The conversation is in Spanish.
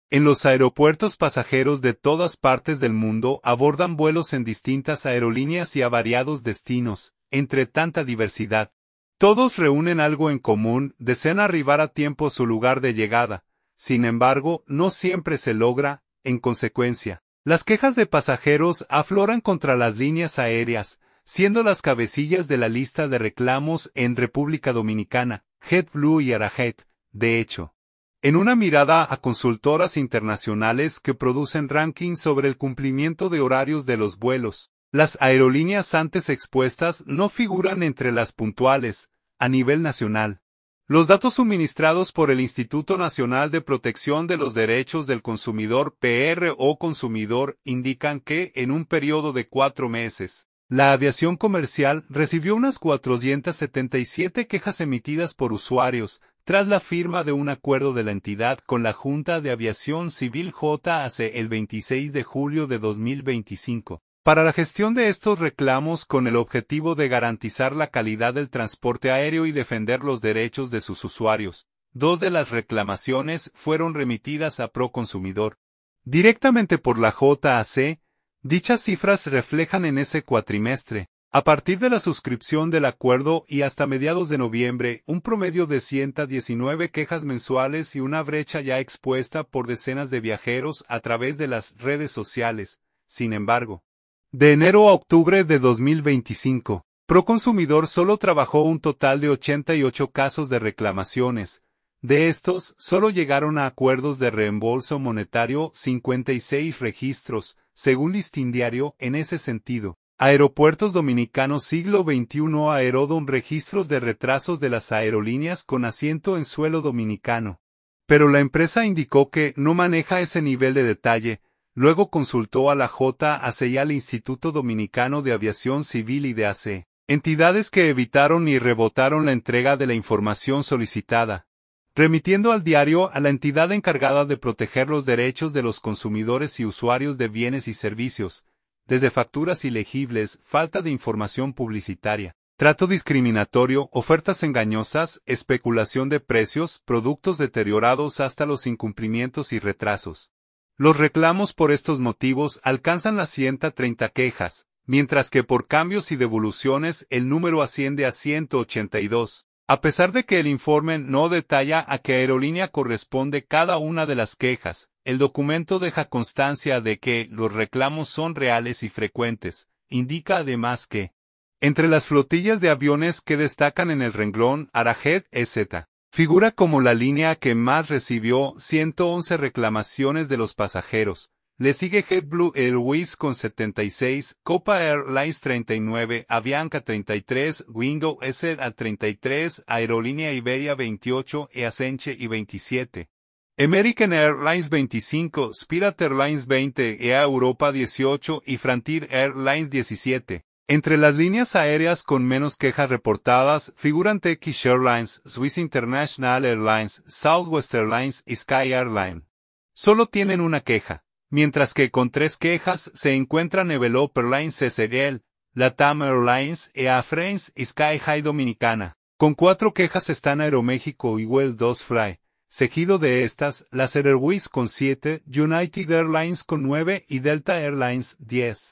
En los aeropuertos, pasajeros de todas partes del mundo abordan vuelos en distintas aerolíneas y a variados destinos. Entre tanta diversidad, todos reúnen algo en común: desean arribar a tiempo a su lugar de llegada. Sin embargo, no siempre se logra. En consecuencia, las quejas de pasajeros afloran contra las líneas aéreas, siendo las cabecillas de la lista de reclamos en República Dominicana, JetBlue y Arajet. De hecho, en una mirada a consultoras internacionales que producen rankings sobre el cumplimiento de horarios de los vuelos, las aerolíneas antes expuestas no figuran entre las puntuales. A nivel nacional, los datos suministrados por el Instituto Nacional de Protección de los Derechos del Consumidor (PRO Consumidor) indican que, en un periodo de 4 meses, la aviación comercial recibió unas 477 quejas emitidas por usuarios, tras la firma de un acuerdo de la entidad con la Junta de Aviación Civil JAC el 26 de julio de 2025. Para la gestión de estos reclamos, con el objetivo de garantizar la calidad del transporte aéreo y defender los derechos de sus usuarios. 2 de las reclamaciones fueron remitidas a Proconsumidor directamente por la JAC. Dichas cifras reflejan en ese cuatrimestre, a partir de la suscripción del acuerdo y hasta mediados de noviembre, un promedio de 119 quejas mensuales y una brecha ya expuesta por decenas de viajeros a través de las redes sociales. Sin embargo, de enero a octubre de 2025, Proconsumidor solo trabajó un total de 88 casos de reclamaciones. De estos, solo llegaron a acuerdos de reembolso monetario 56 registros, según Listín Diario. En ese sentido, Aeropuertos Dominicanos Siglo XXI Aerodom registros de retrasos de las aerolíneas con asiento en suelo dominicano. Pero la empresa indicó que no maneja ese nivel de detalle. Luego consultó a la JAC y al Instituto Dominicano de Aviación Civil y DAC, entidades que evitaron y rebotaron la entrega de la información solicitada, remitiendo al diario a la entidad encargada de proteger los derechos de los consumidores y usuarios de bienes y servicios, desde facturas ilegibles, falta de información publicitaria, trato discriminatorio, ofertas engañosas, especulación de precios, productos deteriorados hasta los incumplimientos y retrasos. Los reclamos por estos motivos alcanzan las 130 quejas, mientras que por cambios y devoluciones el número asciende a 182. A pesar de que el informe no detalla a qué aerolínea corresponde cada una de las quejas, el documento deja constancia de que los reclamos son reales y frecuentes. Indica además que, entre las flotillas de aviones que destacan en el renglón, Arajet EZ figura como la línea que más recibió 111 reclamaciones de los pasajeros. Le sigue JetBlue Airways con 76, Copa Airlines 39, Avianca 33, Wingo SA 33, Aerolínea Iberia 28, Accenture y 27. American Airlines 25, Spirit Airlines 20, EA Europa 18 y Frontier Airlines 17. Entre las líneas aéreas con menos quejas reportadas figuran Turkish Airlines, Swiss International Airlines, Southwest Airlines y Sky Airline. Solo tienen una queja, mientras que con 3 quejas se encuentran Evelop Airlines SRL, LATAM Airlines, EA France y Sky High Dominicana. Con 4 quejas están Aeroméxico y Well 2 Fly. Seguido de estas, las Airways con 7, United Airlines con 9 y Delta Airlines 10.